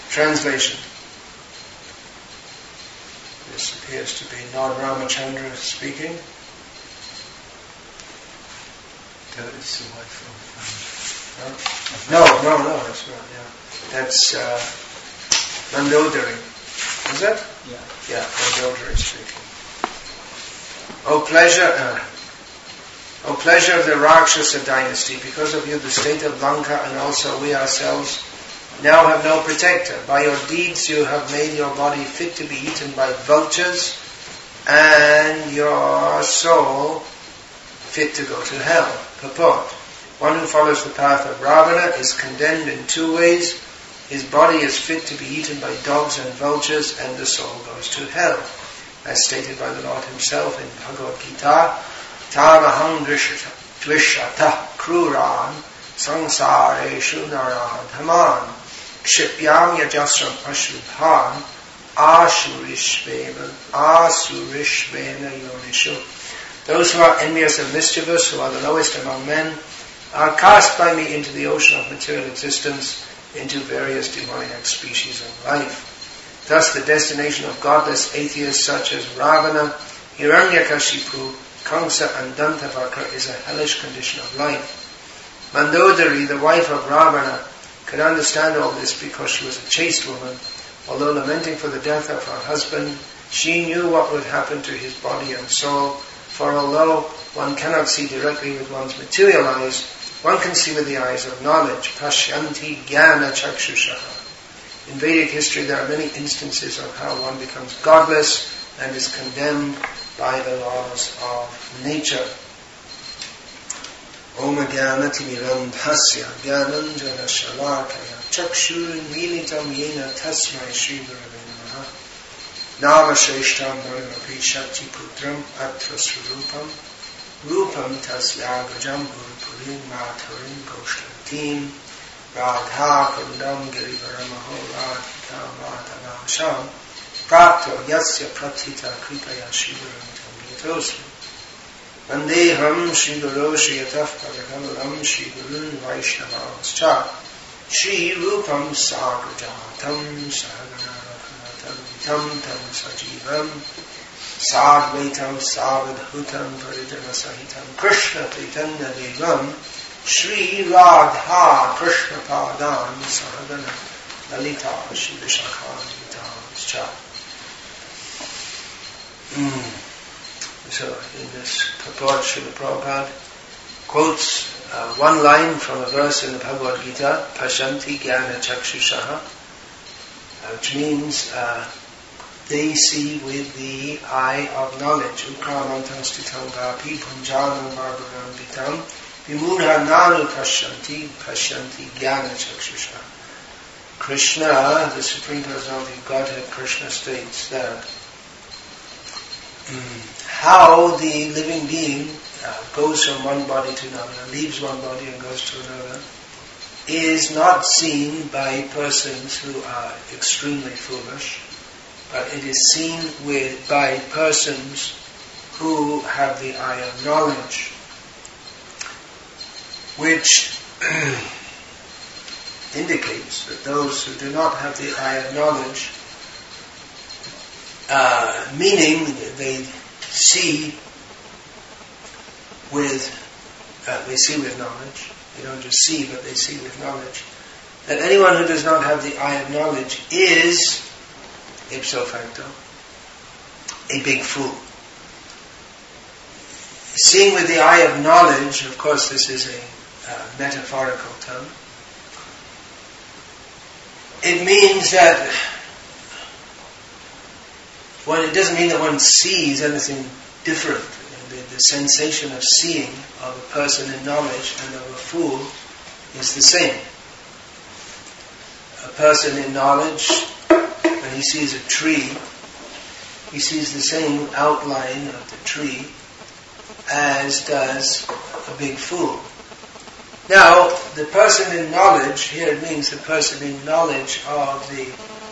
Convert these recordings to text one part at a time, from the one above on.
Translation. This appears to be Nod Ramachandra speaking. It's the wife of... No, that's not, yeah. That's Mandodari. Is it? Yeah, Mandodari speaking. O pleasure of the Rakshasa dynasty, because of you the state of Lanka and also we ourselves now have no protector. By your deeds you have made your body fit to be eaten by vultures and your soul fit to go to hell. Purport. One who follows the path of Ravana is condemned in two ways. His body is fit to be eaten by dogs and vultures and the soul goes to hell. As stated by the Lord himself in Bhagavad Gita, Tavaham dvishata kruran samsareshu naradhaman kshipyam yajasram ashubhan asurishvena yonishu. Those who are envious and mischievous, who are the lowest among men, are cast by me into the ocean of material existence, into various demoniac species of life. Thus the destination of godless atheists such as Ravana, Hiranyakashipu, Kamsa and Dantavakra is a hellish condition of life. Mandodari, the wife of Ravana, could understand all this because she was a chaste woman. Although lamenting for the death of her husband, she knew what would happen to his body and soul, for although one cannot see directly with one's material eyes, one can see with the eyes of knowledge. Pashyanti jnana chakshushaha. In Vedic history there are many instances of how one becomes godless and is condemned by the laws of nature. Om jnanati mirandhasya jnananjana shalakaya chakshurin militam yena tasmai shri gurave namaha navasheshtam bharamapi shakti putram atra swarupam rupam tasyagajam gurupurim matharim goshtantim Radha Kundam Girivaramaho Radhika Madhavasham Prapto Yasya Pratita Kripaya Shivaram Tamritosmi Vandeham Shri Guru Shri Yataf Paragamalam Shri Gurun Vaishnavascha Shri Rupam Sagrajatam Sahaganarakanatadvitam Tam Sajivam Sadvaitam Savadhutam Paritana Sahitam Krishna Chaitanya Devam Shri Radha Krishna Padan Sahagana Lalita Shri Vishakha. So in this purport, Srila Prabhupada quotes one line from a verse in the Bhagavad Gita, Pashanti Jnana Chakshushaha, which means they see with the eye of knowledge. Ukramantam stitam vapi punjanam barbaram vitam Vimudha nanu pashanti jnana chakshusha. Krishna, the Supreme Personality of Godhead, Krishna states that how the living being goes from one body to another, leaves one body and goes to another, is not seen by persons who are extremely foolish, but it is seen by persons who have the eye of knowledge, which indicates that those who do not have the eye of knowledge, meaning they see with knowledge, they don't just see, but they see with knowledge, that anyone who does not have the eye of knowledge is, ipso facto, a big fool. Seeing with the eye of knowledge, of course this is a metaphorical term. It means that it doesn't mean that one sees anything different. The sensation of seeing of a person in knowledge and of a fool is the same. A person in knowledge, when he sees a tree, he sees the same outline of the tree as does a big fool. Now, the person in knowledge, here it means the person in knowledge of the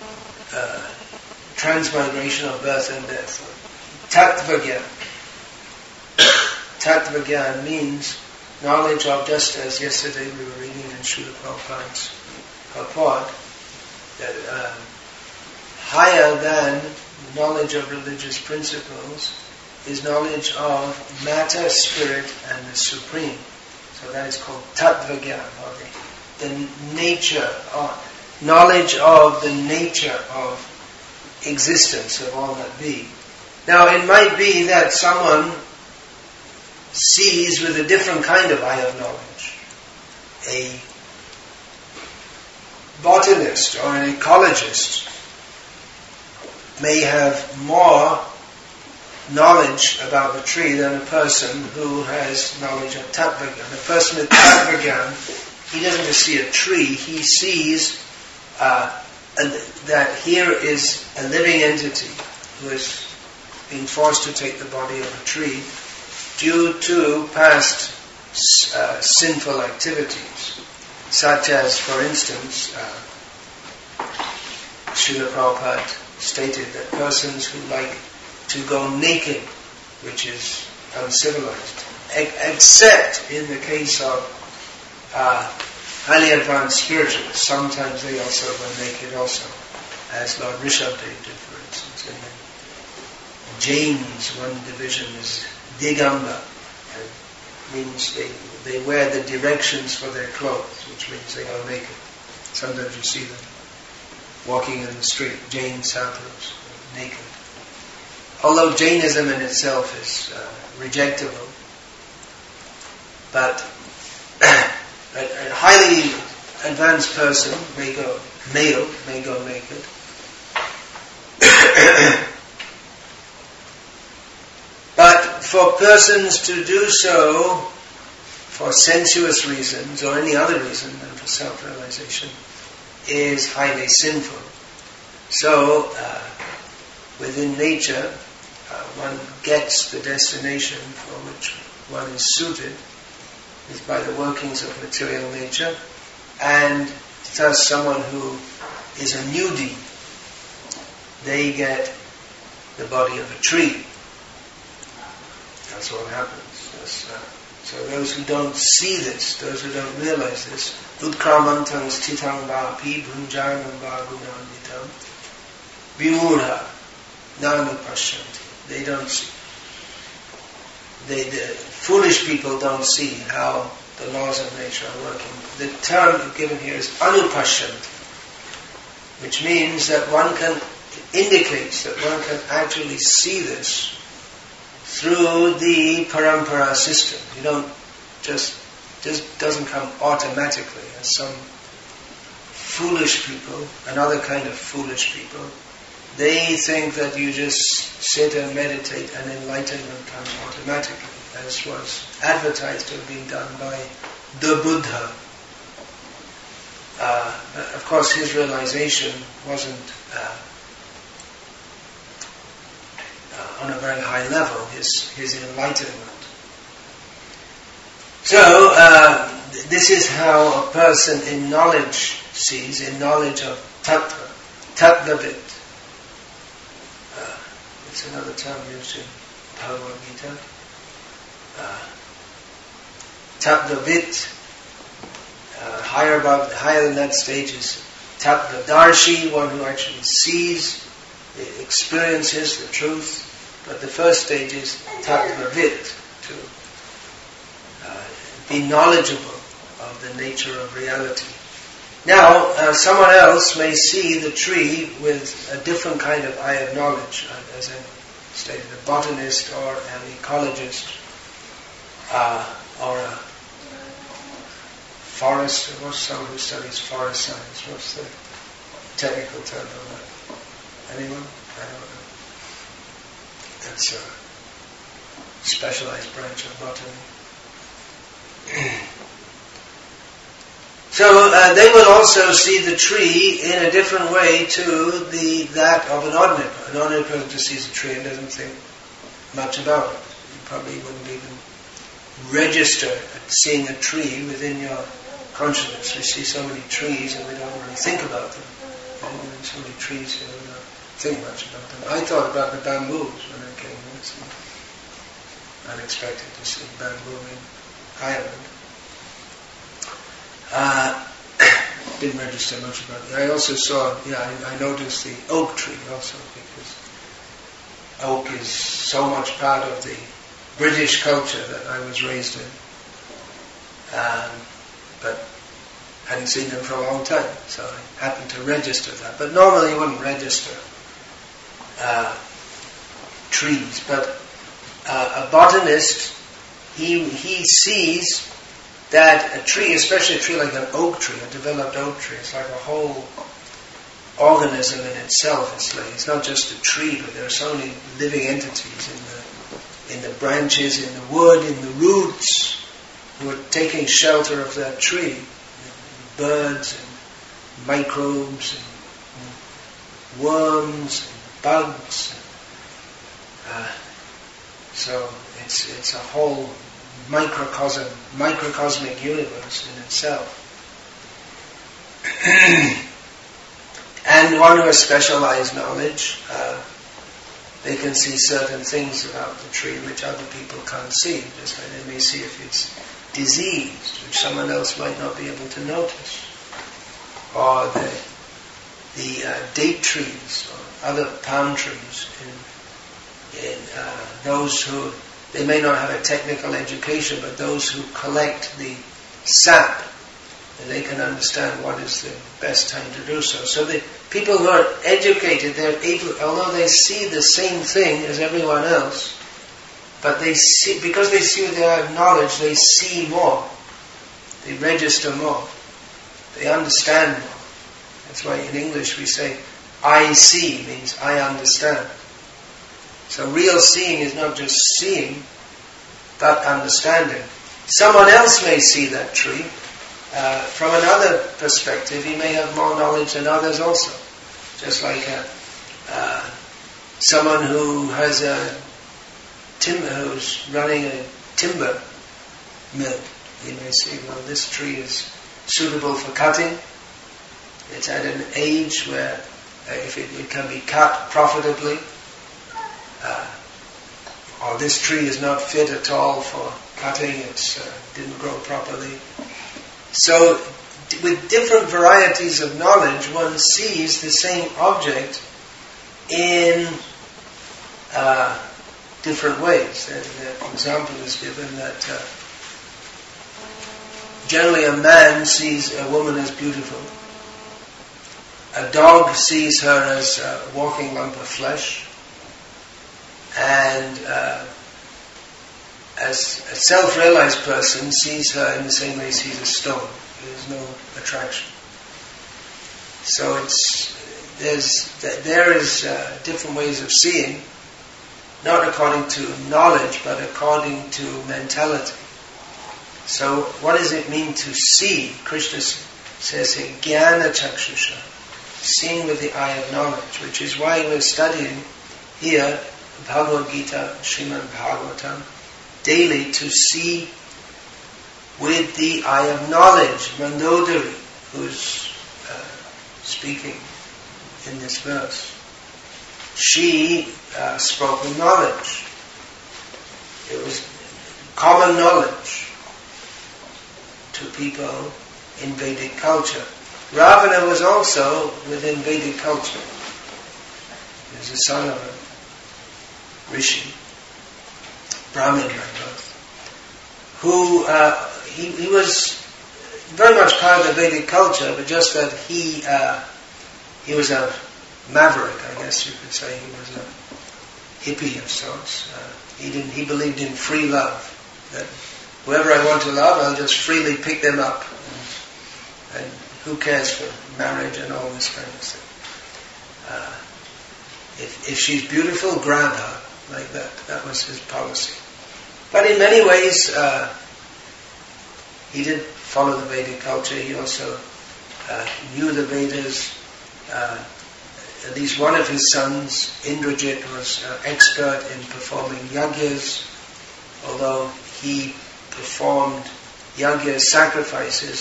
transmigration of birth and death. Tattvagyan. Tattvagyan means knowledge of, just as yesterday we were reading in Srila Prabhupada's purport, higher than knowledge of religious principles is knowledge of matter, spirit, and the Supreme. So that is called Tattva Gyan, or the nature, or knowledge of the nature of existence of all that be. Now it might be that someone sees with a different kind of eye of knowledge. A botanist or an ecologist may have more knowledge about the tree than a person who has knowledge of Tattva Gyan. A person with Tattva Gyan, he doesn't just see a tree, he sees that here is a living entity who is being forced to take the body of a tree due to past sinful activities, such as, for instance, Srila Prabhupada stated that persons who like to go naked, which is uncivilized, except in the case of highly advanced spiritualists, sometimes they also go naked also, as Lord Rishabdev did, for instance. And Jains, one division is Digamba, means they wear the directions for their clothes, which means they go naked. Sometimes you see them walking in the street, Jain sadhus, naked. Although Jainism in itself is rejectable, but a highly advanced person male may go naked. But for persons to do so for sensuous reasons or any other reason than for self-realization is highly sinful. So, within nature, one gets the destination for which one is suited is by the workings of material nature, and thus someone who is a newbie, they get the body of a tree. That's what happens. So those who don't see this, those who don't realize this, Utkramantam sthitam vapi bhunjanam vagunanvitam vimudha nanupashyanti. They don't see. The foolish people don't see how the laws of nature are working. The term given here is anupashyanti, which means that indicates that one can actually see this through the parampara system. You don't just doesn't come automatically as some foolish people, another kind of foolish people. They think that you just sit and meditate and enlightenment comes automatically, as was advertised to have been done by the Buddha. Of course, his realization wasn't on a very high level, his enlightenment. So, this is how a person in knowledge sees, in knowledge of tattva, tattvavit. It's another term used in Bhagavad Gita. Tattvavit, higher than that stage is tattvadarshi, one who actually sees, experiences the truth. But the first stage is tattvavit, to be knowledgeable of the nature of reality. Now, someone else may see the tree with a different kind of eye of knowledge, as I stated, a botanist or an ecologist, or a forest, or someone who studies forest science. What's the technical term for that? Anyone? I don't know. That's a specialized branch of botany. So they will also see the tree in a different way to that of an ordinary person. An ordinary person just sees a tree and doesn't think much about it. You probably wouldn't even register seeing a tree within your consciousness. We see so many trees and we don't really think about them. And so many trees here, we don't think much about them. I thought about the bamboos when I came here. It's unexpected to see bamboo in Ireland. didn't register much about it. I also saw, I noticed the oak tree also, because oak is so much part of the British culture that I was raised in. But hadn't seen them for a long time, so I happened to register that. But normally you wouldn't register trees. But a botanist, he sees that a tree, especially a tree like an oak tree, a developed oak tree, it's like a whole organism in itself. It's not just a tree, but there are so many living entities in the branches, in the wood, in the roots, who are taking shelter of that tree. Birds and microbes and worms and bugs. So it's a whole microcosmic universe in itself. And one who has specialized knowledge, they can see certain things about the tree which other people can't see. Just like they may see if it's diseased, which someone else might not be able to notice. Or the date trees or other palm trees in those who, they may not have a technical education, but those who collect the sap, and they can understand what is the best time to do so. So the people who are educated, they're able, although they see the same thing as everyone else, but they see, because they see with their eye of knowledge, they see more. They register more. They understand more. That's why in English we say, I see, means I understand. So real seeing is not just seeing, but understanding. Someone else may see that tree. From another perspective, he may have more knowledge than others also. Just like someone who has who's running a timber mill. He may say, well, this tree is suitable for cutting. It's at an age where if it can be cut profitably, or this tree is not fit at all for cutting, it didn't grow properly. So with different varieties of knowledge, one sees the same object in different ways. An example is given that generally a man sees a woman as beautiful. A dog sees her as a walking lump of flesh. And as a self-realized person sees her in the same way he sees a stone. There's no attraction. So there is different ways of seeing, not according to knowledge, but according to mentality. So what does it mean to see? Krishna says here, Jnana Chakshusha, seeing with the eye of knowledge, which is why we're studying here Bhagavad Gita, Srimad Bhagavatam, daily to see with the eye of knowledge. Mandodari, who's speaking in this verse, she spoke with knowledge. It was common knowledge to people in Vedic culture. Ravana was also within Vedic culture. He was the son of a Rishi, Brahmin by birth, who he was very much part of the Vedic culture, but just that he was a maverick, I guess you could say. He was a hippie of sorts. He believed in free love, that whoever I want to love, I'll just freely pick them up, and who cares for marriage and all this kind of thing. If she's beautiful, grab her. Like that. That was his policy. But in many ways, he did follow the Vedic culture. He also knew the Vedas. At least one of his sons, Indrajit, was expert in performing yagyas, although he performed yagya sacrifices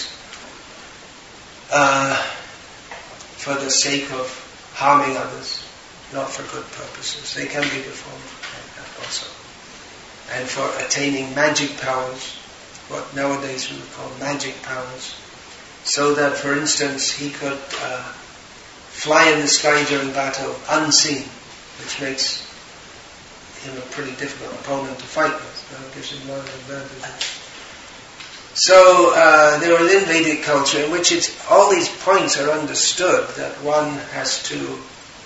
for the sake of harming others, not for good purposes. They can be performed like that also. And for attaining magic powers, what nowadays we would call magic powers. so that, for instance, he could fly in the sky during battle unseen, which makes him a pretty difficult opponent to fight with. That gives him a lot of advantages. So there was in Vedic culture in which all these points are understood, that one has to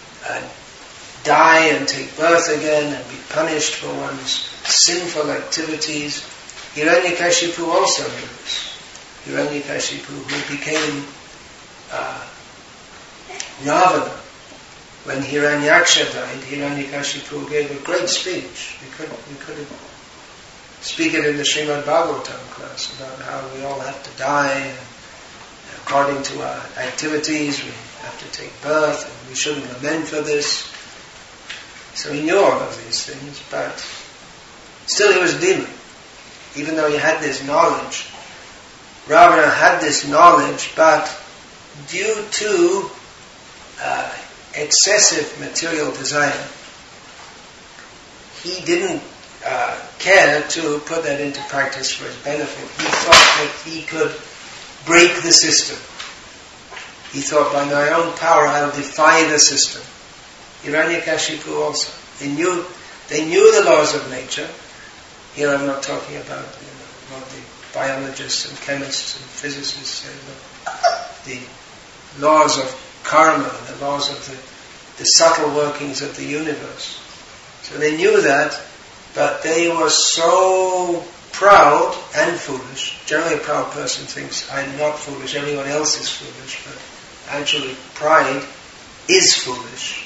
die and take birth again and be punished for one's sinful activities. Hiranyakashipu also knew this. Hiranyakashipu, who became Ravana. When Hiranyaksha died, Hiranyakashipu gave a great speech. We could speak it in the Srimad Bhagavatam class about how we all have to die, and according to our activities we have to take birth, and we shouldn't lament for this. So he knew all of these things, but still he was a demon. Even though he had this knowledge, Ravana had this knowledge, but due to excessive material desire, he didn't care to put that into practice for his benefit. He thought that he could break the system. He thought, by my own power I'll defy the system. Hiranyakashipu also. They knew the laws of nature. Here I'm not talking about what the biologists and chemists and physicists say, but the laws of karma, the laws of the subtle workings of the universe. So they knew that, but they were so proud and foolish. Generally a proud person thinks, I'm not foolish, everyone else is foolish, but actually pride is foolish.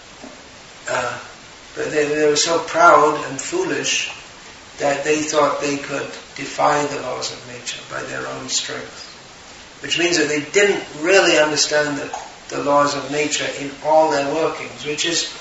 But they were so proud and foolish that they thought they could defy the laws of nature by their own strength. Which means that they didn't really understand the laws of nature in all their workings, which is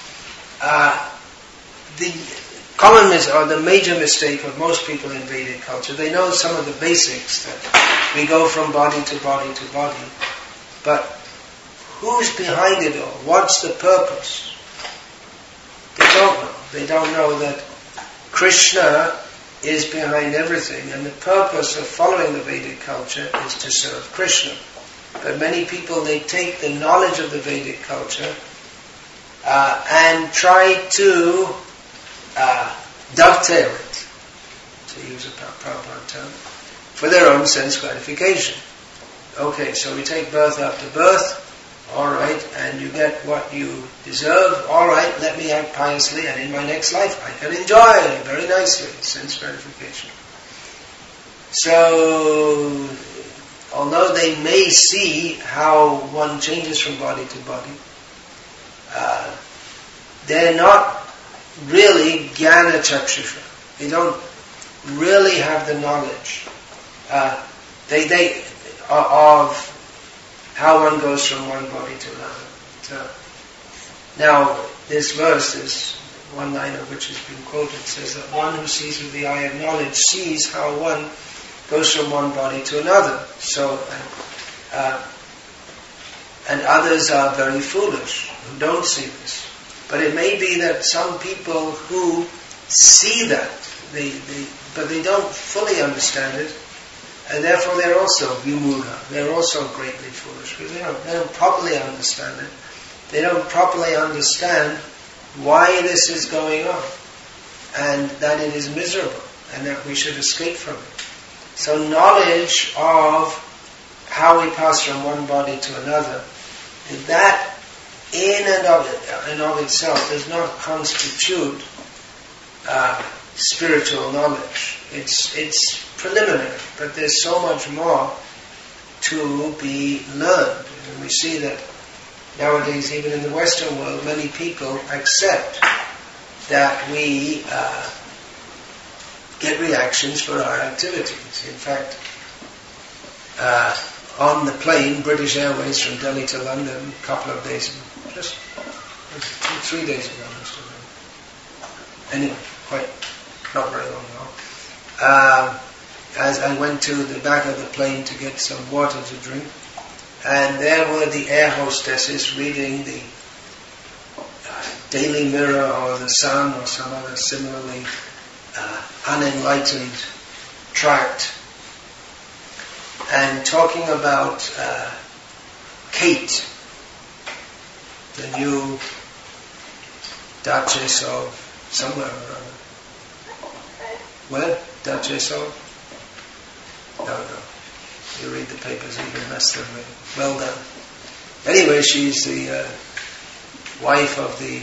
the common or the major mistake of most people in Vedic culture. They know some of the basics, that we go from body to body to body, but who's behind it all? What's the purpose? They don't know. They don't know that Krishna is behind everything, and the purpose of following the Vedic culture is to serve Krishna. But many people, they take the knowledge of the Vedic culture and try to dovetail it, to use a Prabhupada term, for their own sense gratification. Okay, so we take birth after birth, alright, and you get what you deserve, alright, let me act piously, and in my next life I can enjoy very nicely, sense gratification. So, although they may see how one changes from body to body, they're not really jnana chakshusha. They don't really have the knowledge of how one goes from one body to another. So, now, this verse, is one line of which has been quoted, says that one who sees with the eye of knowledge sees how one goes from one body to another. So, and others are very foolish who don't see this. But it may be that some people who see that, but they don't fully understand it, and therefore they're also vimudha, they're also greatly foolish, because they don't properly understand it. They don't properly understand why this is going on, and that it is miserable, and that we should escape from it. So knowledge of how we pass from one body to another, that in and of itself does not constitute spiritual knowledge. It's preliminary, but there's so much more to be learned. And we see that nowadays, even in the Western world, many people accept that we get reactions for our activities. In fact, on the plane, British Airways from Delhi to London, a couple of days ago, just 3 days ago, must have been. Anyway, not very long ago. As I went to the back of the plane to get some water to drink, and there were the air hostesses reading the Daily Mirror or the Sun or some other similarly unenlightened tract. and talking about Kate, the new Duchess of somewhere or other. Where? Duchess of? No. You read the papers, you can mess them with. Well done. Anyway, she's the wife of the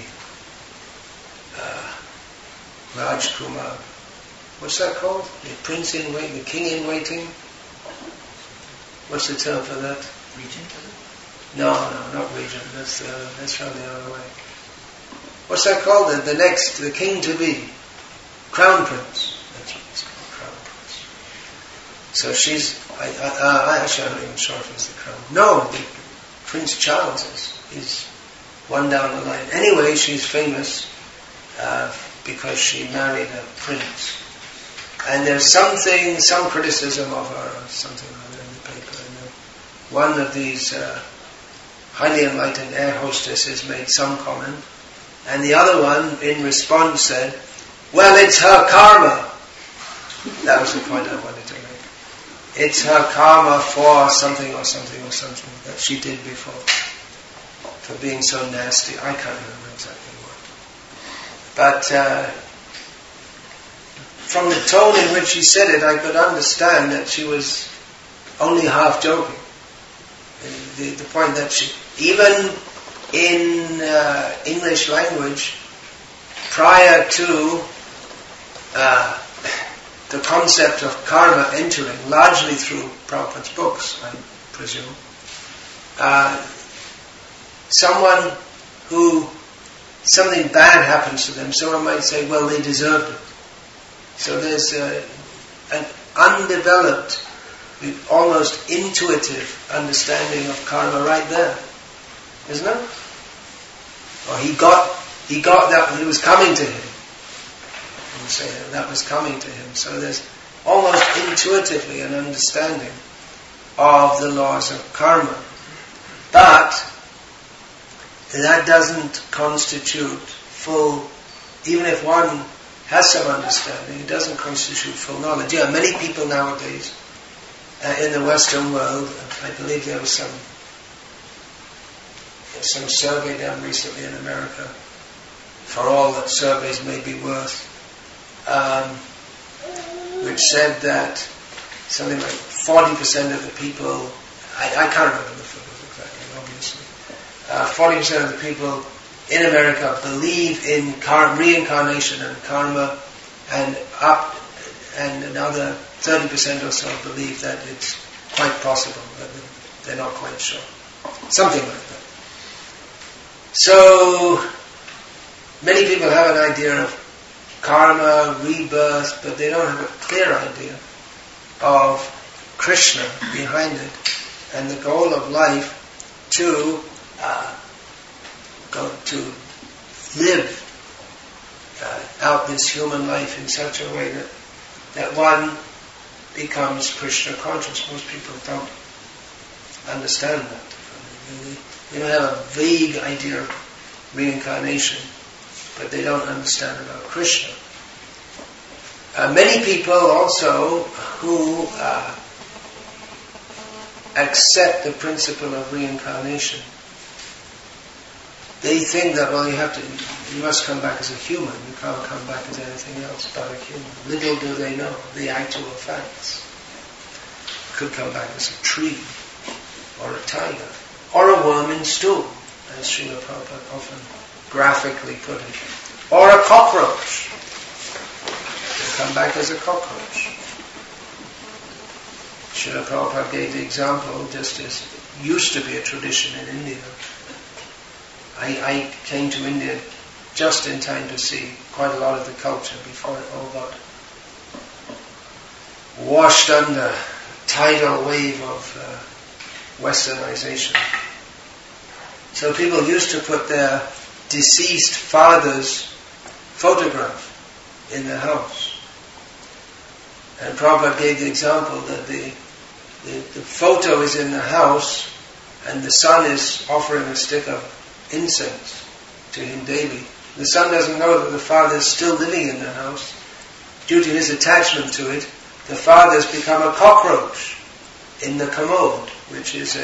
Rajkumar. What's that called? The prince in waiting, the king in waiting? What's the term for that? Regent? No, not regent. That's from the other way. What's that called? The king to be, crown prince. That's what it's called, crown prince. So she's. Actually, I'm not even sure if it's the crown. No, the Prince Charles is one down the line. Anyway, she's famous because she married a prince. And there's some criticism of her, or something like that in the paper. And one of these highly enlightened air hostesses made some comment, and the other one, in response, said, "Well, it's her karma." That was the point I wanted to make. It's her karma for something or something or something that she did before, for being so nasty. I can't remember exactly what. But from the tone in which she said it, I could understand that she was only half joking. The point that she, even in English language, prior to the concept of karma entering, largely through Prabhupada's books, I presume, someone who something bad happens to them, someone might say, well, they deserved it. So there's an undeveloped, almost intuitive understanding of karma right there, isn't it? Or he got that, it was coming to him. You say that was coming to him. So there's almost intuitively an understanding of the laws of karma. But that doesn't constitute full, even if one has some understanding, it doesn't constitute full knowledge. Yeah, many people nowadays in the Western world, I believe there was some survey done recently in America, for all that surveys may be worth, which said that something like 40% of the people, I can't remember the figures exactly, obviously, 40% of the people in America believe in reincarnation and karma, and another 30% or so believe that it's quite possible, but they're not quite sure. Something like that. So, many people have an idea of karma, rebirth, but they don't have a clear idea of Krishna behind it, and the goal of life to live out this human life in such a way that one becomes Krishna conscious. Most people don't understand that. They don't have a vague idea of reincarnation, but they don't understand about Krishna. Many people also who accept the principle of reincarnation, they think that, well, you must come back as a human. You can't come back as anything else but a human. Little do they know the actual facts. You could come back as a tree, or a tiger, or a worm in stool, as Srila Prabhupada often graphically put it, or a cockroach. You come back as a cockroach. Srila Prabhupada gave the example, just as used to be a tradition in India. I came to India just in time to see quite a lot of the culture before it all got washed under a tidal wave of westernization. So people used to put their deceased father's photograph in the house. And Prabhupada gave the example that the photo is in the house and the son is offering a stick of incense to him daily. The son doesn't know that the father is still living in the house. Due to his attachment to it, the father has become a cockroach in the commode, which is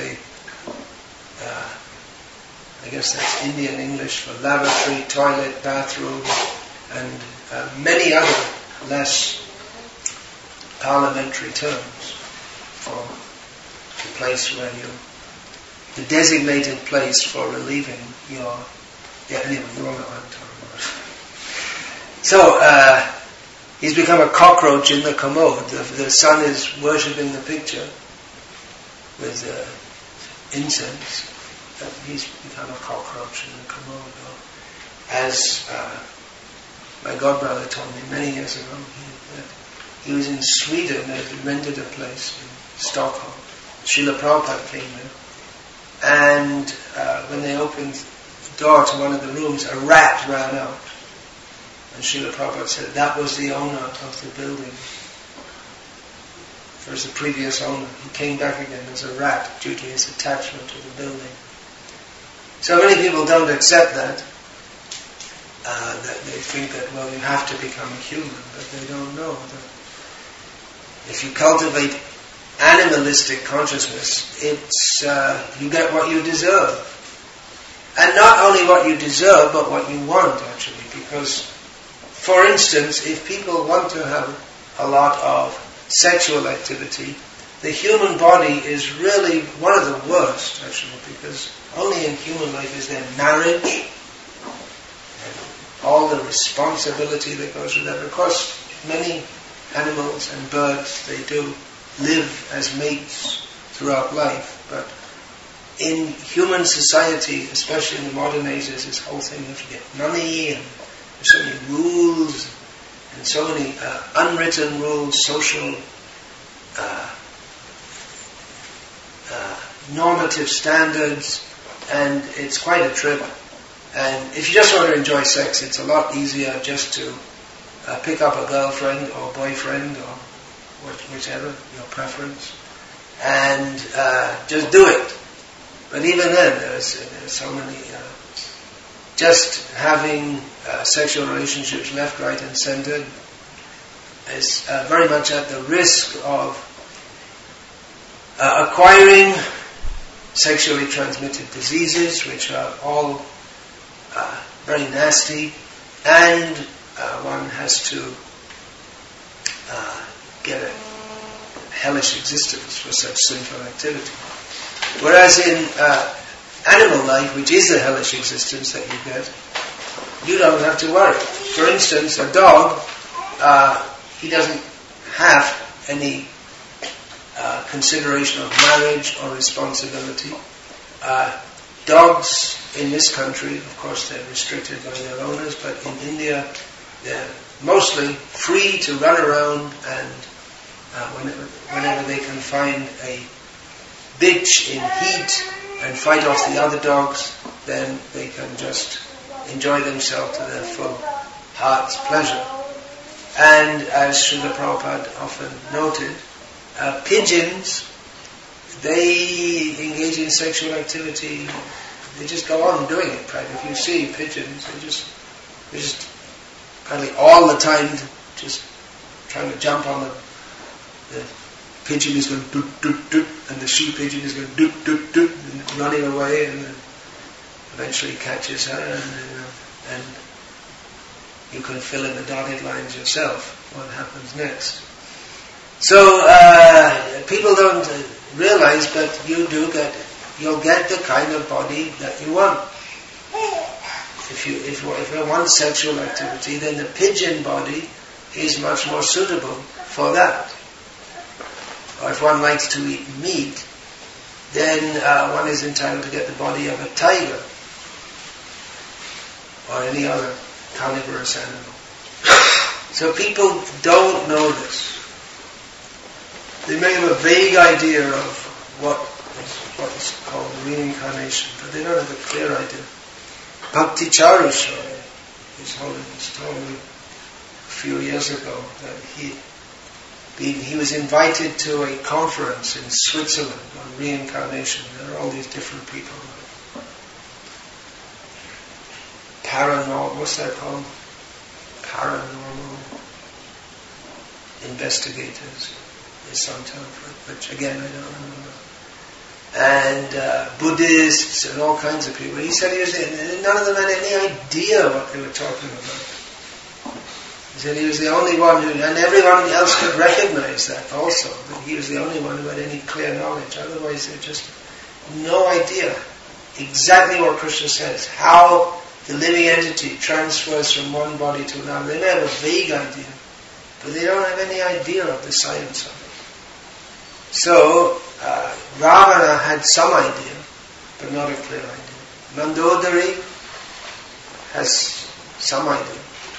I guess that's Indian English for lavatory, toilet, bathroom, and many other less parliamentary terms for the place where the designated place for relieving your... anyway, you all know what I'm talking about. So, he's become a cockroach in the commode. The son is worshipping the picture with incense. He's become a cockroach in the commode. As my godbrother told me many years ago, he was in Sweden. They rented a place in Stockholm. Srila Prabhupada came there, and when they opened the door to one of the rooms, a rat ran out. And Srila Prabhupada said that was the owner of the building. There was the previous owner. He came back again as a rat due to his attachment to the building. So many people don't accept that. That they think that, well, you have to become human, but they don't know that if you cultivate animalistic consciousness, it's you get what you deserve. And not only what you deserve, but what you want, actually. Because, for instance, if people want to have a lot of sexual activity, the human body is really one of the worst, actually, because only in human life is there marriage and all the responsibility that goes with that. Of course, many animals and birds, they do live as mates throughout life, but in human society, especially in the modern age, there's this whole thing of you get money, and there's so many rules, and so many unwritten rules, social normative standards, and it's quite a trip. And if you just want to enjoy sex, it's a lot easier just to pick up a girlfriend or boyfriend or whichever, your preference, and just do it. But even then, there's so many... just having sexual relationships left, right and centered is very much at the risk of acquiring sexually transmitted diseases, which are all very nasty, and one has to get a hellish existence for such sinful activity. Whereas in animal life, which is a hellish existence that you get, you don't have to worry. For instance, a dog, he doesn't have any consideration of marriage or responsibility. Dogs in this country, of course, they're restricted by their owners, but in India, they're mostly free to run around, and whenever they can find a bitch in heat and fight off the other dogs, then they can just enjoy themselves to their full heart's pleasure. And as Srila Prabhupada often noted, pigeons, they engage in sexual activity, they just go on doing it, right? If you see pigeons, they're just probably all the time just trying to jump on the pigeon is going doot doot doot, and the she pigeon is going doot doot doot, and running away, and then eventually catches her, and you can fill in the dotted lines yourself what happens next. So people don't realize, but you'll get the kind of body that you want. If you want sexual activity, then the pigeon body is much more suitable for that. Or if one likes to eat meat, then one is entitled to get the body of a tiger or any other carnivorous animal. So people don't know this. They may have a vague idea of what is called reincarnation, but they don't have a clear idea. Bhakti Charisha, His Holiness, told me a few years ago that he was invited to a conference in Switzerland on reincarnation. There are all these different people. Paranormal, what's that called? Paranormal investigators. There's some term for it, which again I don't remember. And Buddhists and all kinds of people. He said none of them had any idea what they were talking about. He said he was the only one who, and everyone else could recognize that also, but he was the only one who had any clear knowledge. Otherwise they just no idea exactly what Krishna says, how the living entity transfers from one body to another. They may have a vague idea, but they don't have any idea of the science of it. So, Ravana had some idea, but not a clear idea. Mandodari has some idea.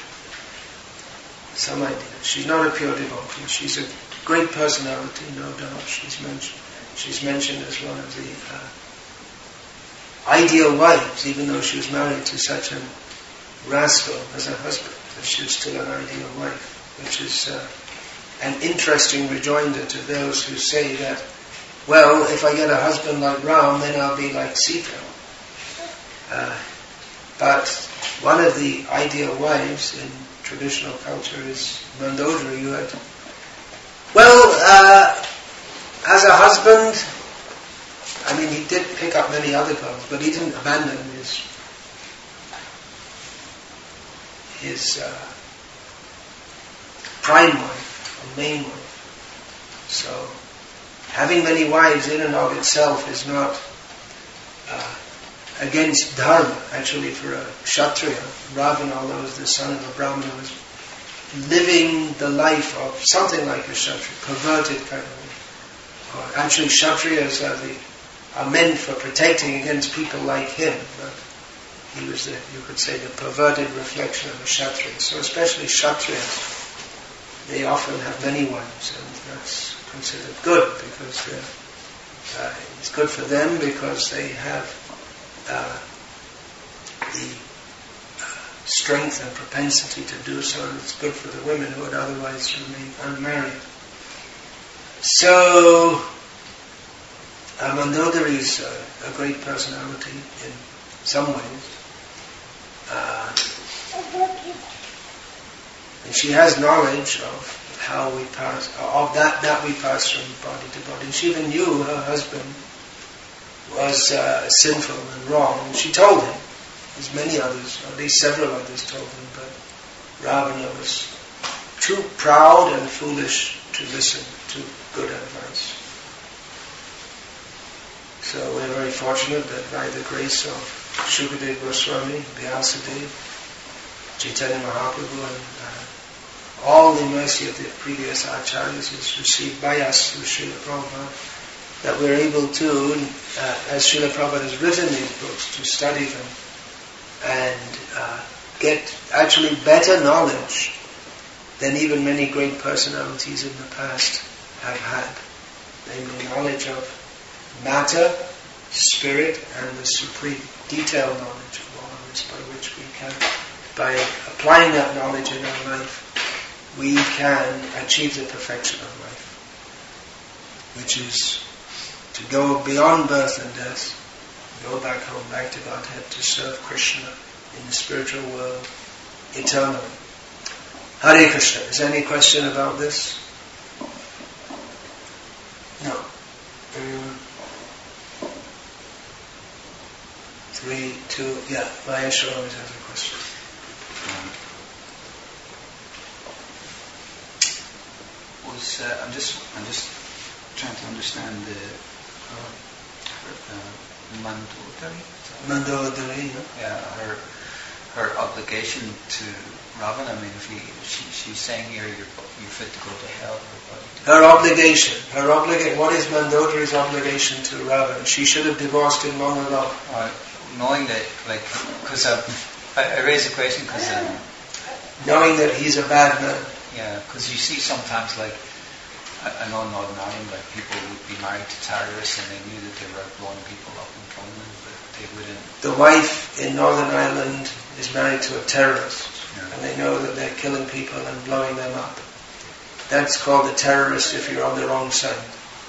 Some idea. She's not a pure devotee. She's a great personality, no doubt. She's mentioned as one of the ideal wives, even though she was married to such a rascal as her husband, but she was still an ideal wife, which is an interesting rejoinder to those who say that, well, if I get a husband like Ram, then I'll be like Sita. But one of the ideal wives in traditional culture is Mandodari, who had, as a husband, I mean, he did pick up many other girls, but he didn't abandon his prime wife, or main wife. So, having many wives in and of itself is not against dharma. Actually, for a Kshatriya, Ravana, although he was the son of a Brahmana, was living the life of something like a Kshatriya, perverted kind of life. Actually, Kshatriyas are meant for protecting against people like him, but he was you could say, the perverted reflection of a Kshatriya. So especially Kshatriyas, they often have many wives, and that's considered good, because it's good for them because they have the strength and propensity to do so, and it's good for the women who would otherwise remain unmarried. So, Mandodari is a great personality in some ways. And she has knowledge of how we pass, of that we pass from body to body. She even knew her husband was sinful and wrong, and she told him. As many others, or at least several others told him, but Ravana was too proud and foolish to listen to good advice. So we're very fortunate that by the grace of Shukadeva Goswami, Vyasadeva, Chaitanya Mahaprabhu, and all the mercy of the previous acharyas is received by us through Srila Prabhupada, that we're able to, as Srila Prabhupada has written these books, to study them and get actually better knowledge than even many great personalities in the past have had. Namely, knowledge of matter, spirit, and the supreme, detailed knowledge of all of this, by which we can, by applying that knowledge in our life, we can achieve the perfection of life, which is to go beyond birth and death, go back home, back to Godhead, to serve Krishna in the spiritual world eternally. Hare Krishna. Is there any question about this? No. 3, 2, yeah. Mahesh always has a question. I'm just trying to understand the Mandodari. Yeah, her obligation to Ravana. I mean, she's saying here you're fit to go to hell. Her obligation. What is Mandodari's obligation to Ravana? She should have divorced him long ago. Knowing that, because I raised the question because knowing that he's a bad man. Yeah, because you see sometimes, I know in Northern Ireland, people would be married to terrorists and they knew that they were blowing people up and killing them, but they wouldn't. The wife in Northern Ireland is married to a terrorist, yeah. And they know that they're killing people and blowing them up. That's called a terrorist if you're on the wrong side.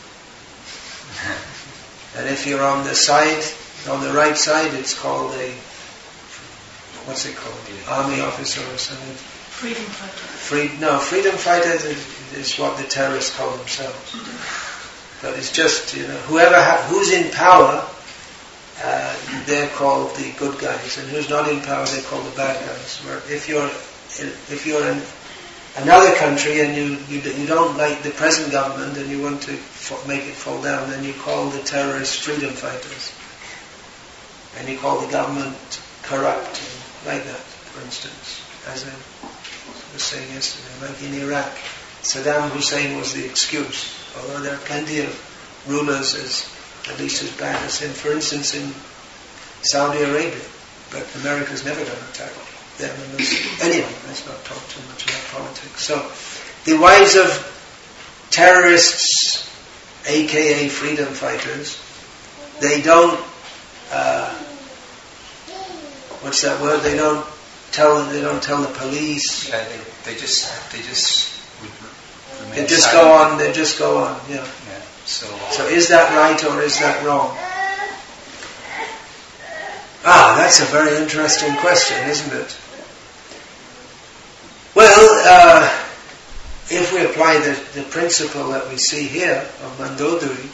And if you're on the right side, it's called what's it called? Army officer or something. Freedom fighters. Freedom fighters is what the terrorists call themselves. But it's just, who's in power, they're called the good guys, and who's not in power, they're called the bad guys. Where if you're in another country and you don't like the present government and you want to make it fall down, then you call the terrorists freedom fighters, and you call the government corrupt, like that, for instance, as I was saying yesterday, like in Iraq, Saddam Hussein was the excuse, although there are plenty of rulers at least as bad as him, for instance in Saudi Arabia, but America's never going to attack them. Anyway, let's not talk too much about politics. So, the wives of terrorists, aka freedom fighters, they don't, what's that word? They don't tell the police. Yeah, they just would remain They just silent. go on, yeah. Yeah. So is that right or is that wrong? That's a very interesting question, isn't it? Well, if we apply the principle that we see here of Mandodari,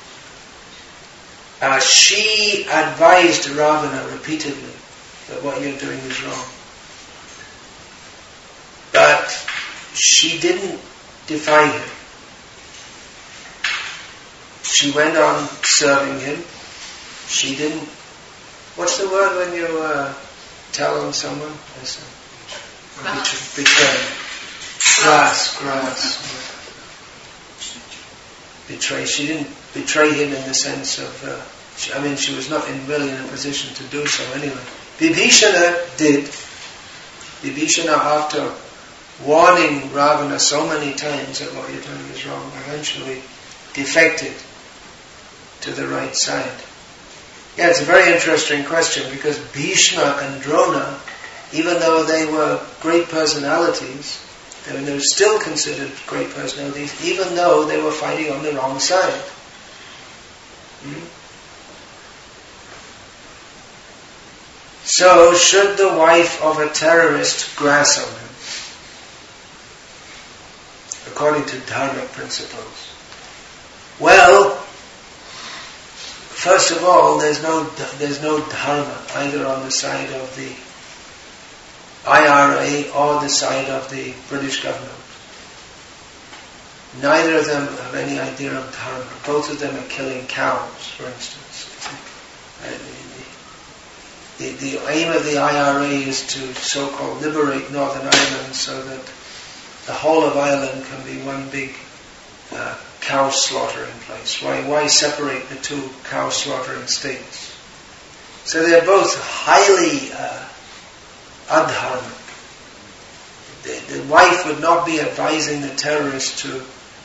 she advised Ravana repeatedly that what you're doing is wrong. But she didn't defy him. She went on serving him. She didn't... What's the word when you tell on someone? Betray. Grass. Betray. She didn't betray him in the sense of... she was not really in a position to do so anyway. Vibhishana did. Vibhishana, after warning Ravana so many times that what you're doing is wrong, eventually defected to the right side. Yeah, it's a very interesting question, because Bhishma and Drona, even though they were great personalities, they were still considered great personalities, even though they were fighting on the wrong side. So, should the wife of a terrorist grass on him? According to dharma principles. Well, first of all, there's no dharma either on the side of the IRA or the side of the British government. Neither of them have any idea of dharma. Both of them are killing cows, for instance. The aim of the IRA is to so-called liberate Northern Ireland so that the whole of Ireland can be one big cow slaughtering place. Why separate the two cow slaughtering states? So they're both highly adharmic. The wife would not be advising the terrorist to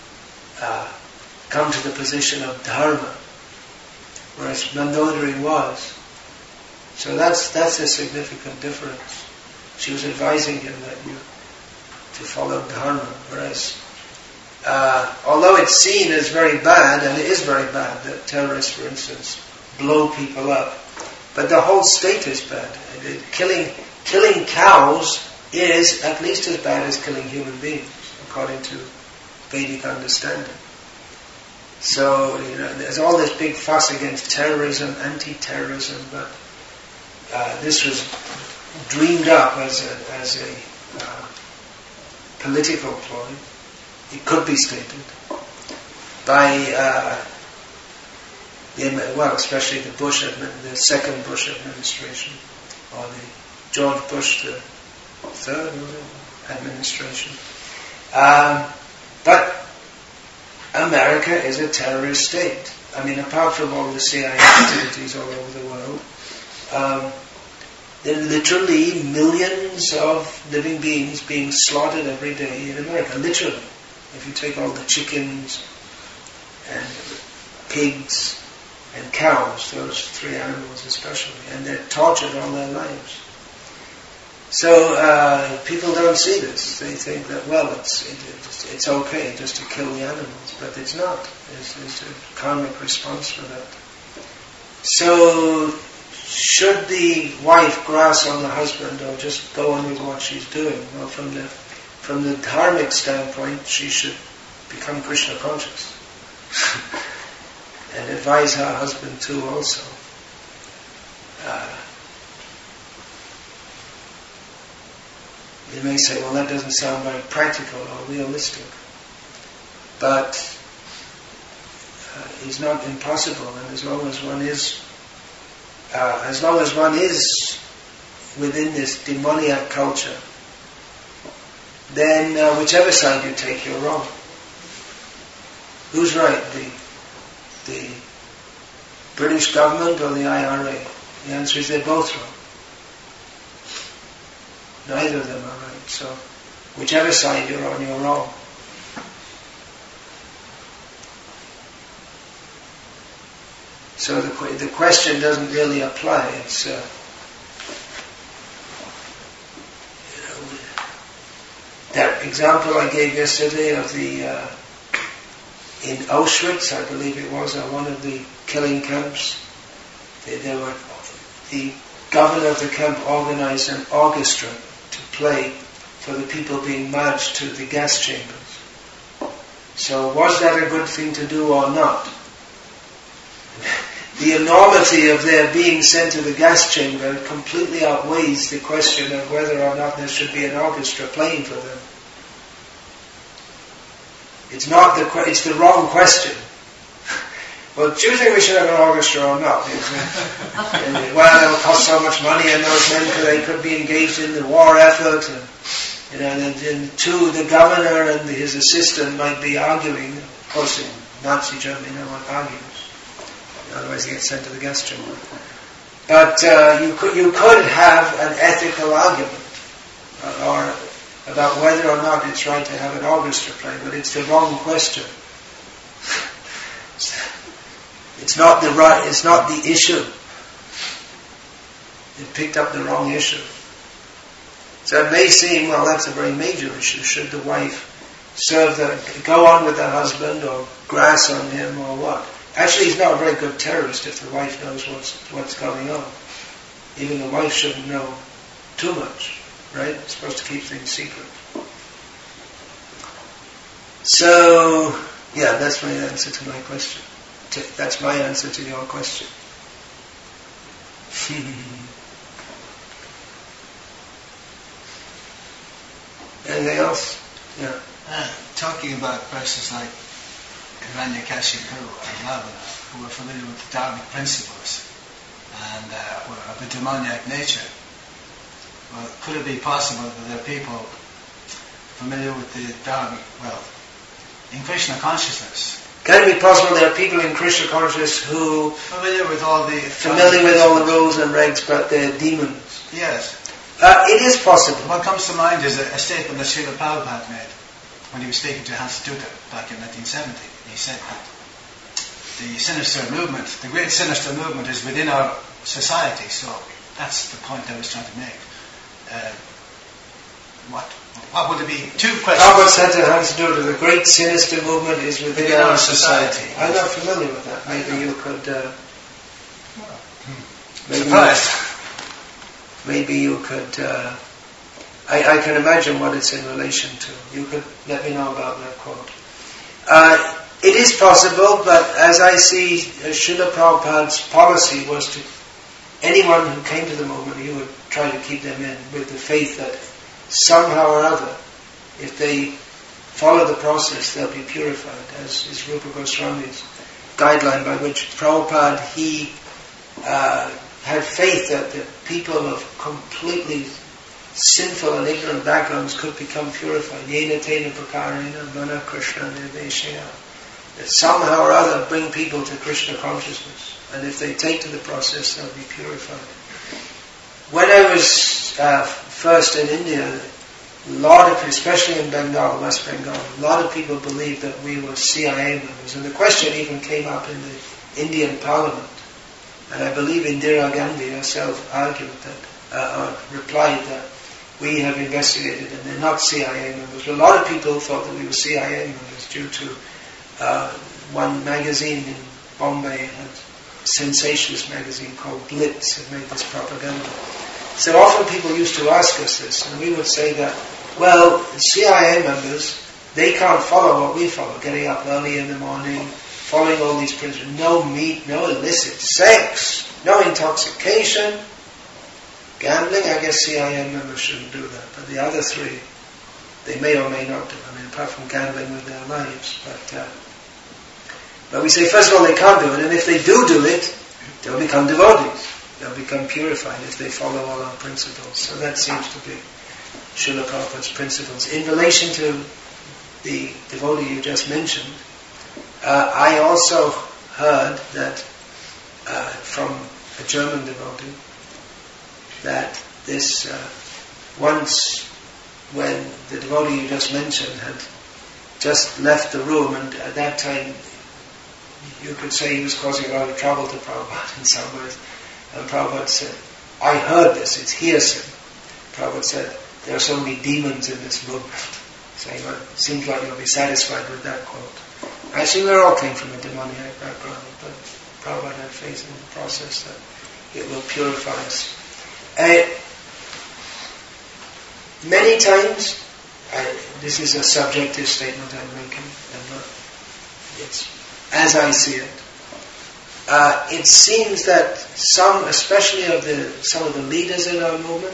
come to the position of dharma, whereas Mandodari was. So that's a significant difference. She was advising him that to follow dharma, whereas although it's seen as very bad, and it is very bad that terrorists, for instance, blow people up, but the whole state is bad. Killing cows is at least as bad as killing human beings, according to Vedic understanding. So, there's all this big fuss against terrorism, anti-terrorism, but this was dreamed up as a political ploy. It could be stated by especially the second Bush administration, or the George Bush the third administration. But America is a terrorist state. Apart from all the CIA activities all over the world, there are literally millions of living beings being slaughtered every day in America. Literally. If you take all the chickens and pigs and cows, those three animals especially, and they're tortured all their lives. So people don't see this. They think that, it's okay just to kill the animals, but it's not. There's a karmic response for that. So should the wife grasp on the husband or just go on with what she's doing? Well, from the dharmic standpoint, she should become Krishna conscious and advise her husband too also. You may say, well, that doesn't sound very practical or realistic, but it's not impossible, and as long as one is within this demoniac culture, then whichever side you take, you're wrong. Who's right? The British government or the IRA? The answer is they're both wrong. Neither of them are right. So, whichever side you're on, you're wrong. So the question doesn't really apply. It's that example I gave yesterday of the in Auschwitz, I believe it was, or one of the killing camps. The governor of the camp organized an orchestra to play for the people being marched to the gas chambers. So was that a good thing to do or not? The enormity of their being sent to the gas chamber completely outweighs the question of whether or not there should be an orchestra playing for them. It's the wrong question. Well, do you think we should have an orchestra or not? Well, it will cost so much money, and those men they could be engaged in the war effort, and two, the governor and his assistant might be arguing. Of course, in Nazi Germany, no one argues. Otherwise, they get sent to the gas chamber. But you could have an ethical argument, or about whether or not it's right to have an orchestra play, but it's the wrong question. It's not the issue. It picked up the wrong issue. So it may seem, well, that's a very major issue. Should the wife go on with the husband or grass on him or what? Actually, he's not a very good terrorist if the wife knows what's going on. Even the wife shouldn't know too much, right? It's supposed to keep things secret. So, yeah, that's my answer to my question. That's my answer to your question. Anything else? Yeah. Talking about persons like Hiranyakashipu and Ravana, who are familiar with the Dharmic principles and were of a demoniac nature. Well, could it be possible that there are people familiar with the Dharmic, in Krishna consciousness? Can it be possible there are people in Krishna consciousness who familiar with all the rules and regs, but they're demons? Yes. It is possible. What comes to mind is a statement that Srila Prabhupada made when he was speaking to Hans Dutta back in 1970. He said that the sinister movement, the great sinister movement, is within our society. So that's the point I was trying to make. What would it be? Two questions. Prabhupada said to Hans Dutta, the great sinister movement is within our society. I'm not familiar with that. Maybe you could... Surprised. Maybe you could... I can imagine what it's in relation to. You could let me know about that quote. It is possible, but as I see, Srila Prabhupada's policy was to anyone who came to the movement, he would try to keep them in with the faith that somehow or other, if they follow the process, they'll be purified, as is Rupa Goswami's guideline by which Prabhupada, he had faith that the people of completely sinful and ignorant backgrounds could become purified. Yena tena prakarena mana Krishna nirveshaya. That somehow or other bring people to Krishna consciousness. And if they take to the process, they'll be purified. When I was first in India, a lot of, especially in Bengal, West Bengal, a lot of people believed that we were CIA members. And the question even came up in the Indian Parliament. And I believe Indira Gandhi herself argued that, or replied that we have investigated and they're not CIA members. But a lot of people thought that we were CIA members due to one magazine in Bombay had sensationalist magazine called Blitz had made this propaganda. So often people used to ask us this, and we would say that, well, CIA members, they can't follow what we follow, getting up early in the morning, following all these principles, no meat, no illicit sex, no intoxication, gambling. I guess CIA members shouldn't do that, but the other three, they may or may not do. I mean, apart from gambling with their lives. But we say, first of all, they can't do it, and if they do it, they'll become devotees. They'll become purified if they follow all our principles. So that seems to be Srila Prabhupada's principles. In relation to the devotee you just mentioned, I also heard that from a German devotee that this once when the devotee you just mentioned had just left the room, and at that time you could say he was causing a lot of trouble to Prabhupada in some ways, and Prabhupada said, I heard this, it's hearsay. Prabhupada said, there are so many demons in this movement. Saying, well, it seems like you'll be satisfied with that quote. Actually, we all came from a demoniac background, but Prabhupada had faith in the process that it will purify us. Many times, this is a subjective statement I'm making, and it's as I see it. It seems that some, especially some of the leaders in our movement,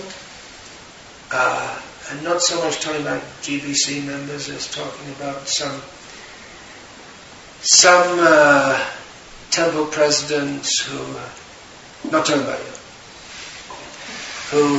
and not so much talking about GBC members as talking about some temple presidents who, not talking about you, who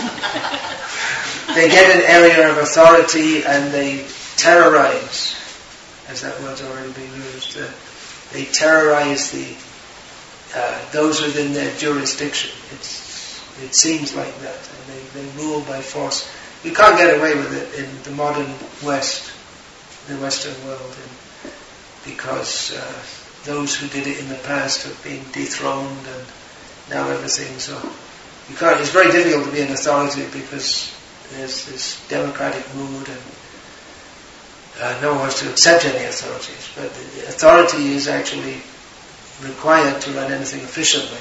they get an area of authority and they terrorize, as that word's already been used, they terrorize those within their jurisdiction. It seems like that, and they rule by force. We can't get away with it in the modern West, the Western world, because those who did it in the past have been dethroned, and now everything. So you can't. It's very difficult to be an authority because there's this democratic mood, and no one wants to accept any authorities. But the authority is actually required to run anything efficiently.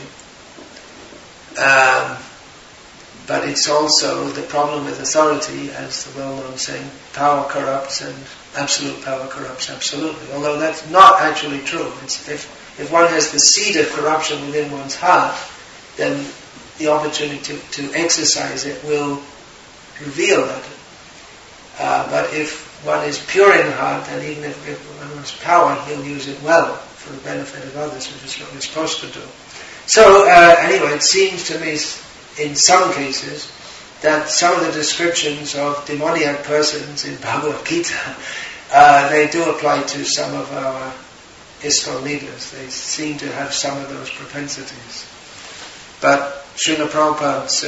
But it's also the problem with authority, as the well-known saying, power corrupts and absolute power corrupts absolutely. Although that's not actually true. If one has the seed of corruption within one's heart, then the opportunity to exercise it will reveal that. But if one is pure in heart, and even if one has power, he'll use it well for the benefit of others, which is what we're supposed to do. So anyway, it seems to me, in some cases, that some of the descriptions of demoniac persons in Bhagavad Gita, they do apply to some of our ISKCON leaders. They seem to have some of those propensities. But Srila Prabhupada's,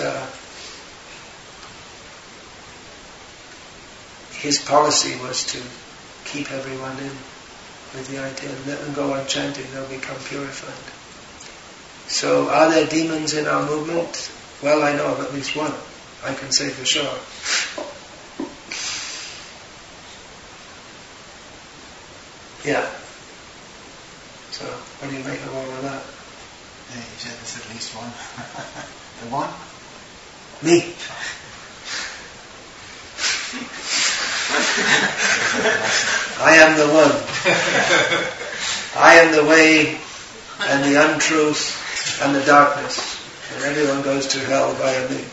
his policy was to keep everyone in with the idea, let them go on chanting, they'll become purified. So are there demons in our movement? Well, I know of at least one. I can say for sure. Yeah. So, what do you make of all of that? Yeah, you said there's at least one. The one? Me. I am the one. I am the way and the untruth and the darkness. And everyone goes to hell via me.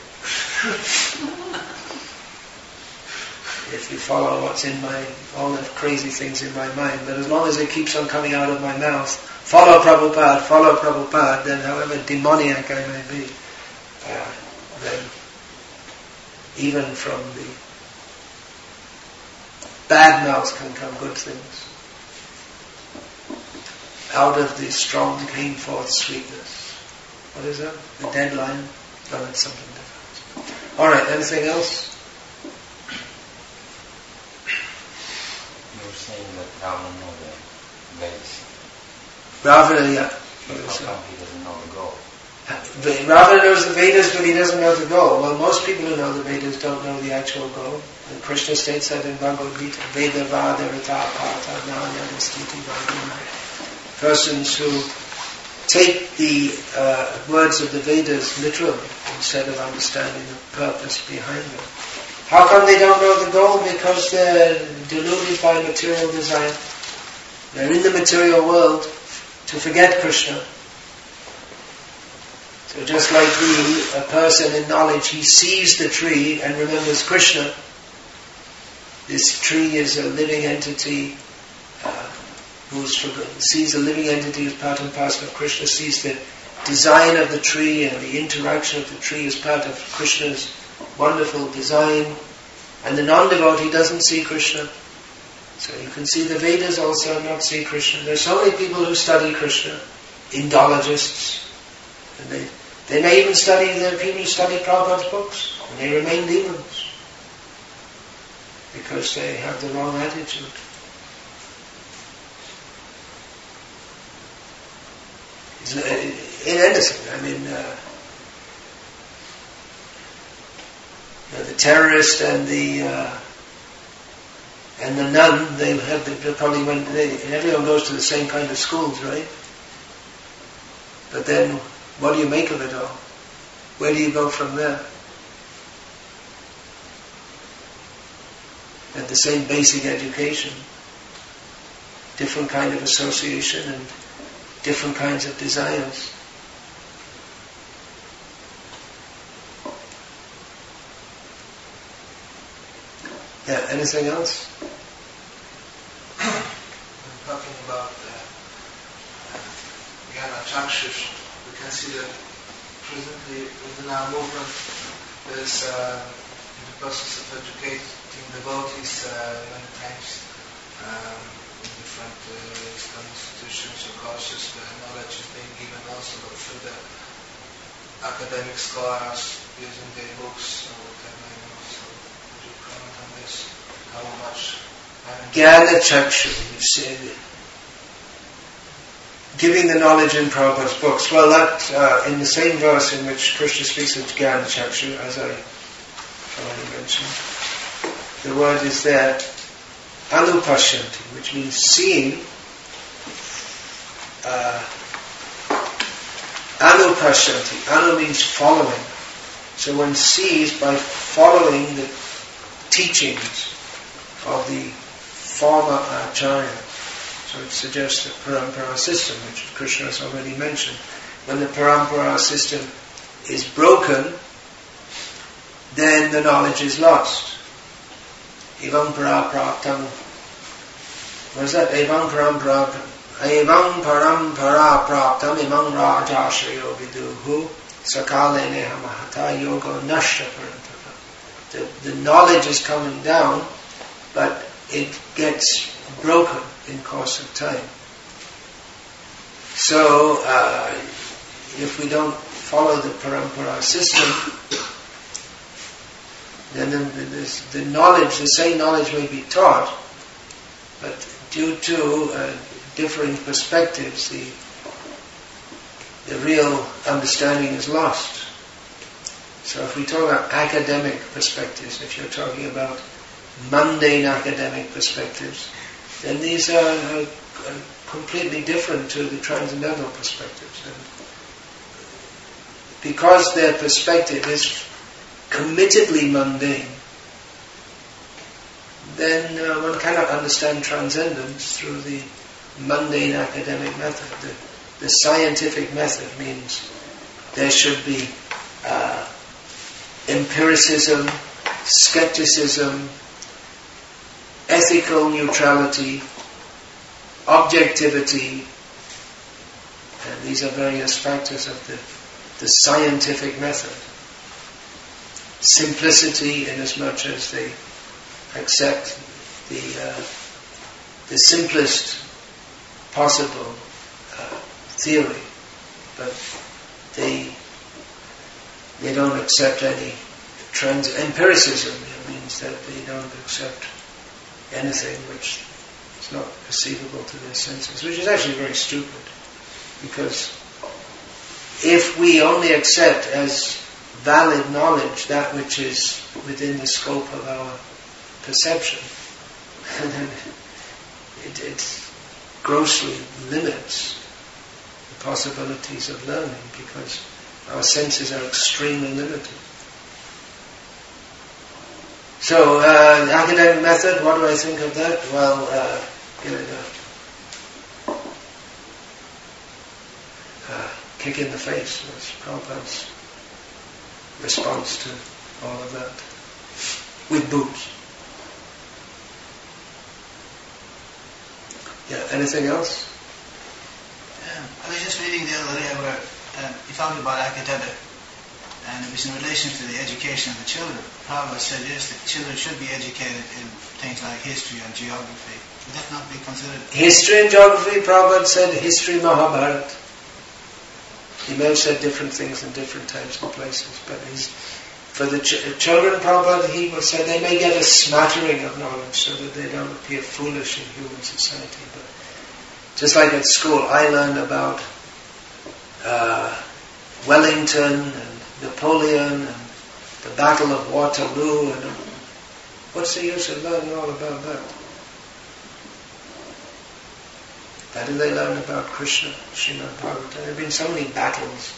If you follow what's in all the crazy things in my mind, but as long as it keeps on coming out of my mouth, follow Prabhupada, then however demoniac I may be, then even from the bad mouth can come good things. Out of the strong came forth sweetness. What is that? The dead lion? No, that's something different. Alright, anything else? You were saying that Ravana knows the Vedas. Ravana, yeah. How come he doesn't know the goal? Ravana knows the Vedas, but he doesn't know the goal. Well, most people who know the Vedas don't know the actual goal. And Krishna states that in Bhagavad Gita, Veda Vada Rita Pata Nanya Stiti Vaguna. Persons who take the words of the Vedas literally instead of understanding the purpose behind them. How come they don't know the goal? Because they're deluded by material desire. They're in the material world to forget Krishna. So just like a person in knowledge, he sees the tree and remembers Krishna. This tree is a living entity who sees a living entity as part and parcel of Krishna, sees the design of the tree and the interaction of the tree as part of Krishna's wonderful design. And the non-devotee doesn't see Krishna. So you can see the Vedas also not see Krishna. There's so many people who study Krishna, Indologists, and they may even study, there are people who study Prabhupada's books, and they remain demons because they have the wrong attitude. In anything, I mean, the terrorist and the nun, they probably went. Everyone goes to the same kind of schools, right? But then, what do you make of it all? Where do you go from there? At the same basic education, different kind of association and different kinds of desires. Yeah, anything else? I'm talking about Jnana Chakshush. We can see that presently within our movement there's in the process of educating devotees many times in different Islam institutions or courses where knowledge is being given also through the academic scholars using their books or whatever. So would you comment on this? How much? Jnana Chakshu, you say, giving the knowledge in Prabhupada's books. Well, that in the same verse in which Krishna speaks of Jnana Chakshu, as I already mentioned, the word is there, anupashyanti, which means seeing. Anupashyanti. Anu means following. So one sees by following the teachings of the former Acharya. So it suggests a parampara system, which Krishna has already mentioned. When the parampara system is broken, then the knowledge is lost. Evam parapraptam. What is that? Evam parapraptam. Evam parapraptam imam rajashayo viduhu sakalene hamahata yoga nashta parantapa. The knowledge is coming down, but it gets broken in course of time. So, if we don't follow the parampara system, then the knowledge, the same knowledge may be taught, but due to differing perspectives, the real understanding is lost. So if we talk about academic perspectives, if you're talking about mundane academic perspectives, then these are completely different to the transcendental perspectives. And because their perspective is committedly mundane, then one cannot understand transcendence through the mundane academic method. The scientific method means there should be empiricism, skepticism, ethical neutrality, objectivity, and these are various factors of the scientific method. Simplicity, inasmuch as they accept the simplest possible theory, but they don't accept any empiricism. It means that they don't accept anything which is not perceivable to their senses, which is actually very stupid, because if we only accept as valid knowledge that which is within the scope of our perception, then it grossly limits the possibilities of learning, because our senses are extremely limited. So, the academic method, what do I think of that? Well, give it a kick in the face. That's Prabhupada's response to all of that. With boots. Yeah, anything else? I was just reading the other day where he talked about academic, and it was in relation to the education of the children. Prabhupada said yes, that children should be educated in things like history and geography. Would that not be considered? History and geography, Prabhupada said history, Mahabharata. He may have said different things in different times and places, but for the children, Prabhupada, he said they may get a smattering of knowledge so that they don't appear foolish in human society. But just like at school, I learned about Wellington and Napoleon and the Battle of Waterloo, and what's the use of learning all about that? Better they learn about Krishna, Srimad Bhagavatam. There have been so many battles.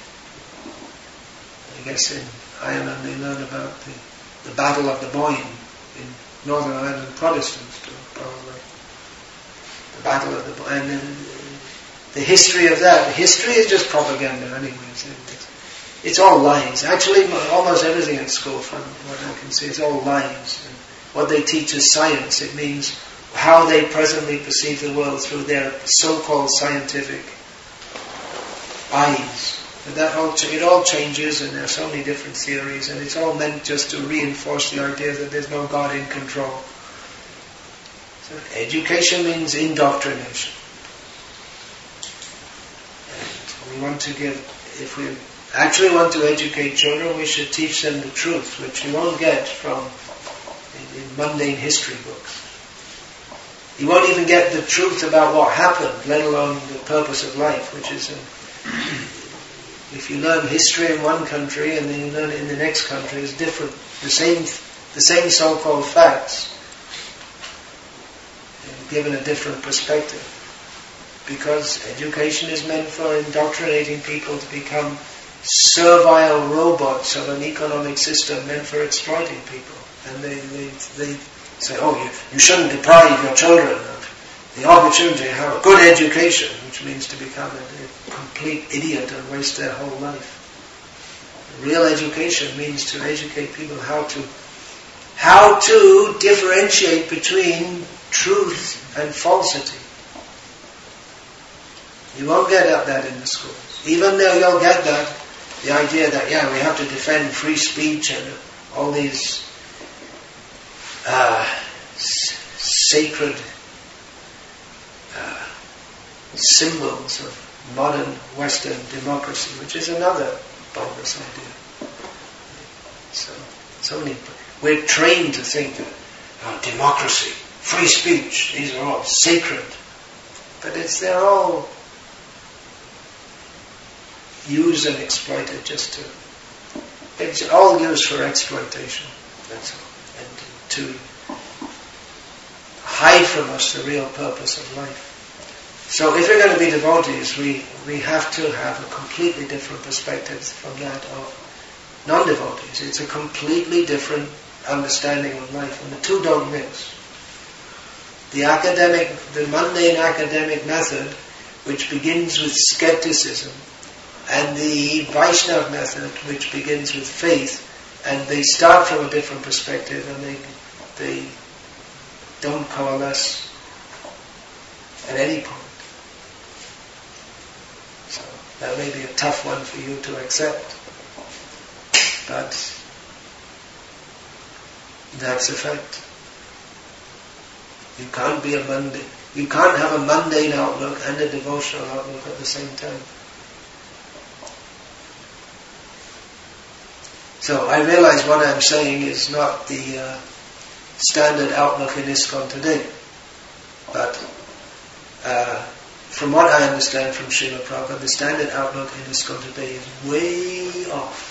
I guess in Ireland they learn about the Battle of the Boyne in Northern Ireland. Protestants do, probably. The Battle of the Boyne. And the history of that. History is just propaganda anyways. It's all lies. Actually, almost everything at school, from what I can see, it's all lies. And what they teach is science. It means how they presently perceive the world through their so-called scientific eyes. And it all changes, and there are so many different theories, and it's all meant just to reinforce the idea that there's no God in control. So education means indoctrination. And we want to if we actually want to educate children, we should teach them the truth, which you won't get from in mundane history books. You won't even get the truth about what happened, let alone the purpose of life, which is if you learn history in one country and then you learn it in the next country, it's different. The same so-called facts, given a different perspective. Because education is meant for indoctrinating people to become servile robots of an economic system meant for exploiting people. And they say, oh, you shouldn't deprive your children of the opportunity to have a good education, which means to become a complete idiot and waste their whole life. Real education means to educate people how to differentiate between truth and falsity. You won't get that in the schools. Even though you'll get that, the idea that, we have to defend free speech and all these sacred symbols of modern Western democracy, which is another bogus idea. So many, we're trained to think that democracy, free speech, these are all sacred, but they're all used and exploited it's all used for exploitation, that's all, and to hide from us the real purpose of life. So if we're going to be devotees, we have to have a completely different perspective from that of non-devotees. It's a completely different understanding of life, and the two don't mix. The mundane academic method, which begins with skepticism, and the Vaishnava method, which begins with faith, and they start from a different perspective, and they don't coalesce at any point. So that may be a tough one for you to accept, but that's a fact. You can't have a mundane outlook and a devotional outlook at the same time. So I realize what I'm saying is not the standard outlook in ISKCON today. But from what I understand from Srila Prabhupada, the standard outlook in ISKCON today is way off.